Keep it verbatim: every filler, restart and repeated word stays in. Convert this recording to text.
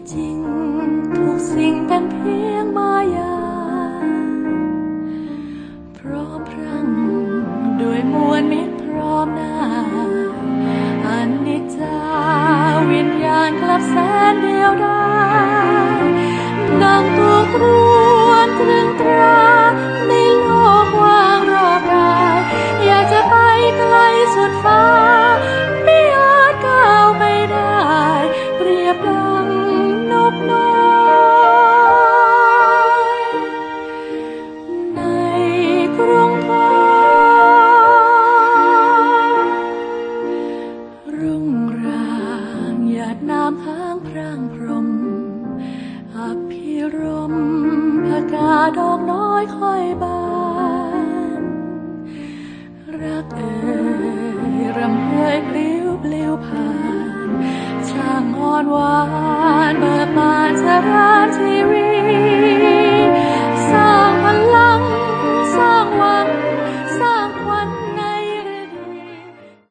จริงทุกสิ่งเป็นเพียงมายาพร้อมพรั่งด้วยมวลมิตรพร้อมหน้าอนิจจาวิญญาณกลับแสนเดียวดายดังตัวกรวนตรึงตราในโลกว่างรอบกายอยากจะไปไกลสุดฟ้าไม่อาจก้าวไปได้เปรียบดังนกน้อยในกรุงทองรุ่งรางหยาดน้ำค้างพร่างพรมอภิรมย์ผกาดอกน้อยค่อยบานรักเอ่ยรำเพยปลิวปลิวผ่านช่างอ่อนหวาน